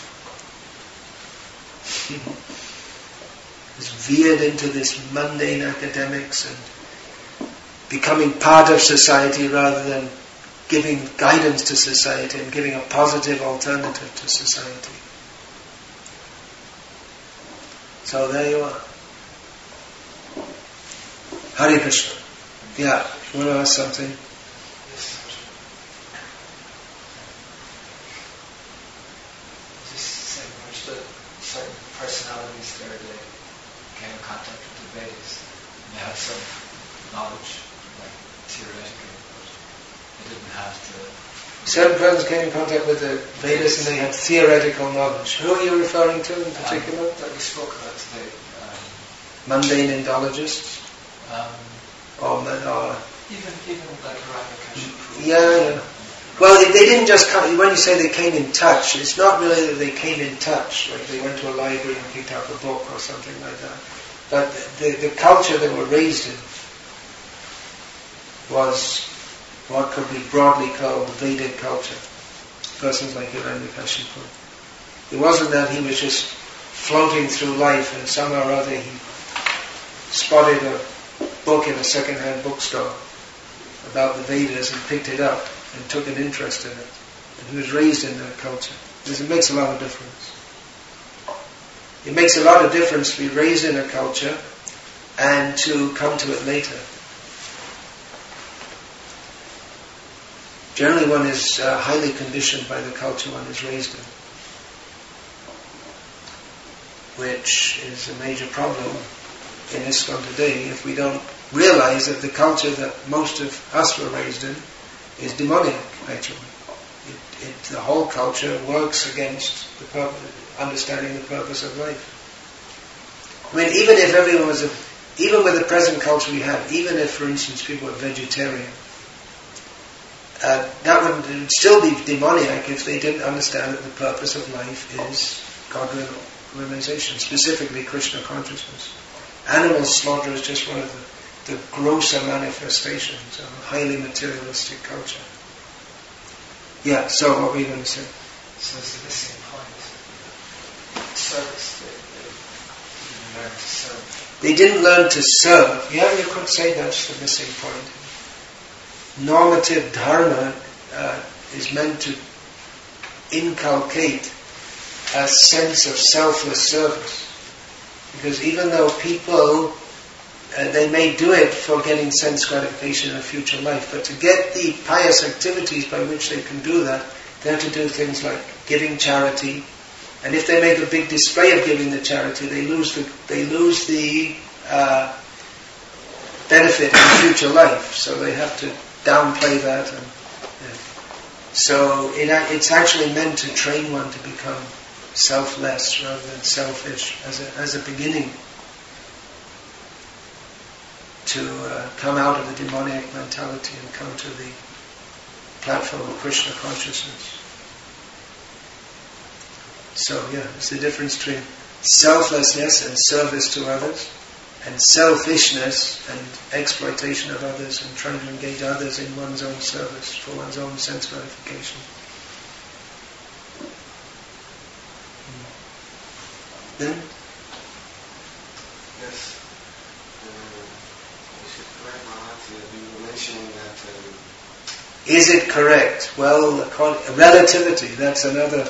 It's veered into this mundane academics and becoming part of society rather than giving guidance to society and giving a positive alternative to society. So there you are. Hare Krishna. Yeah, you want to ask something? Yes. Just saying, understood certain personalities there, they came in contact with the Vedas, and they had some knowledge, like theoretically, but they didn't have the... Certain persons came in contact with the Vedas and they had theoretical knowledge. Who are you referring to in particular? That we spoke about today. Mundane Indologists? Or Even like Hiranyakashipu. Yeah. Well, they didn't just come, when you say they came in touch, it's not really that they came in touch, like they went to a library and picked up a book or something like that. But the culture they were raised in was what could be broadly called Vedic culture. Persons like Hiranyakashipu. It wasn't that he was just floating through life and somehow or other he spotted a book in a second-hand bookstore about the Vedas and picked it up and took an interest in it. And he was raised in that culture. Because it makes a lot of difference. It makes a lot of difference to be raised in a culture and to come to it later. Generally one is highly conditioned by the culture one is raised in, which is a major problem in ISKCON today if we don't realize that the culture that most of us were raised in is demoniac, actually. The whole culture works against the understanding the purpose of life. I mean, even if everyone was even with the present culture we have, even if, for instance, people were vegetarian, that would still be demoniac if they didn't understand that the purpose of life is God realization, specifically Krishna consciousness. Animal slaughter is just one of the grosser manifestations of a highly materialistic culture. Yeah, so what were you going to say? So it's the missing point. Service. They didn't learn to serve. They didn't learn to serve. Yeah, you could say that's the missing point. Normative dharma is meant to inculcate a sense of selfless service. Because even though people, they may do it for getting sense gratification in a future life, but to get the pious activities by which they can do that, they have to do things like giving charity. And if they make a big display of giving the charity, they lose the benefit in future life. So they have to downplay that. And, yeah. So it's actually meant to train one to become selfless rather than selfish as a beginning to come out of the demoniac mentality and come to the platform of Krishna consciousness. So yeah, it's the difference between selflessness and service to others, and selfishness and exploitation of others and trying to engage others in one's own service for one's own sense gratification. Then? Yes. Is it correct, Maharaj? You were mentioning that... Is it correct? Well, relativity, that's another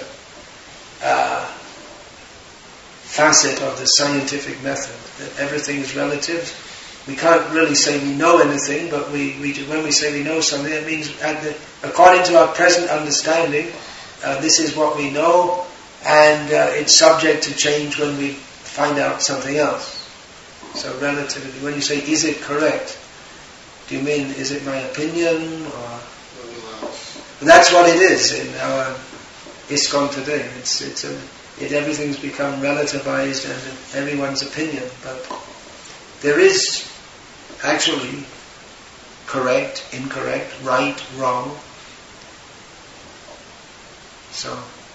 facet of the scientific method, that everything is relative. We can't really say we know anything, but when we say we know something, it means according to our present understanding, this is what we know, and it's subject to change when we find out something else. So relativity. When you say, is it correct? Do you mean, is it my opinion? Or that's what it is in our ISKCON today. Everything's become relativized and everyone's opinion. But there is actually correct, incorrect, right, wrong. So,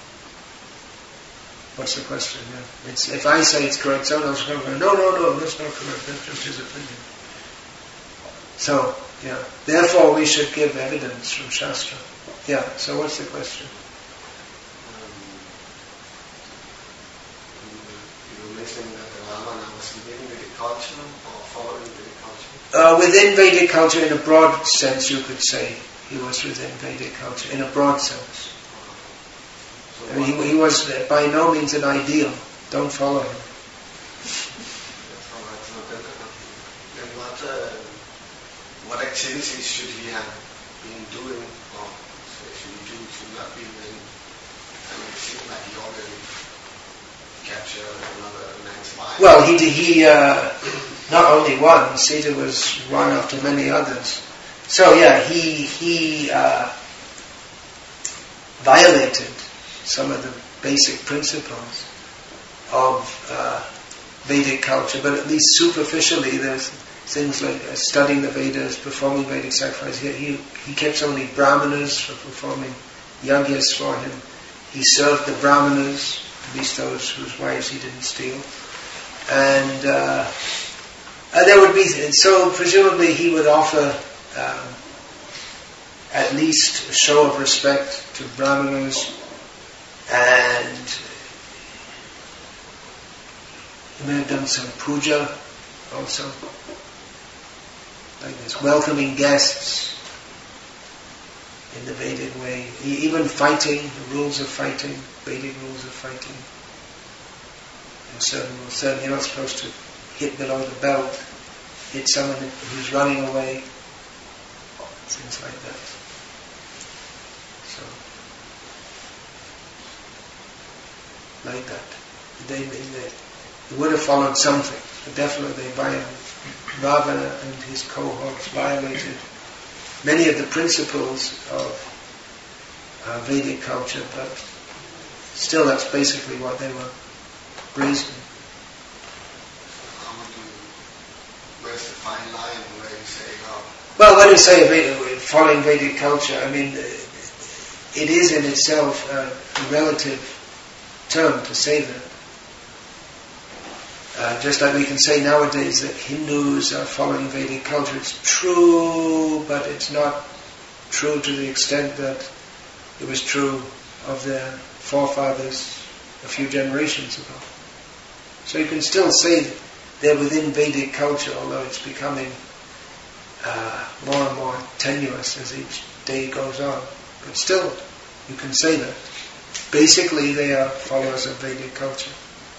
what's the question? Yeah. If I say it's correct, someone else will go, no, that's not correct, that's just his opinion. So, yeah. Therefore we should give evidence from Shastra. Yeah, so what's the question? You were mentioning that the Ramana was within Vedic culture or following Vedic culture? Within Vedic culture, in a broad sense, you could say. he was within Vedic culture in a broad sense. I mean, he was by no means an ideal. Don't follow him. Then what activities should he have been doing, or should he do to not be in? I mean, it seems like he already captured another man's mind. Well, he not only one. Sita was one after many others. So yeah, he violated some of the basic principles of Vedic culture, but at least superficially there's things like studying the Vedas, performing Vedic sacrifice. He kept so many brahmanas for performing yajnas for him. He served the brahmanas, at least those whose wives he didn't steal. And there would be, so presumably he would offer at least a show of respect to brahmanas, and he may have done some puja also, like this, welcoming guests in the Vedic way, even fighting, the rules of fighting, Vedic rules of fighting. And certain rules, you're not supposed to hit below the belt, hit someone who's running away, things like that. So, like that. They would have followed something, but definitely Ravana and his cohorts violated many of the principles of Vedic culture, but still that's basically what they were raised in. Where's the fine line where you say, well, when you say following Vedic culture, I mean, it is in itself a relative term to say that. Just like we can say nowadays that Hindus are following Vedic culture, it's true, but it's not true to the extent that it was true of their forefathers a few generations ago. So you can still say that they're within Vedic culture, although it's becoming more and more tenuous as each day goes on. But still, you can say that. Basically, they are followers of Vedic culture.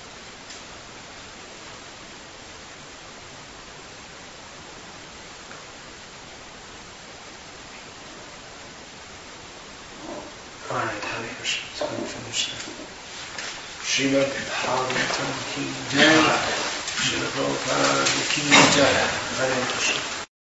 Alright, Hare Krishna. So we finish there. Srimad Bhagavatam ki jai. Srila Prabhupada ki jai. Hare Krishna.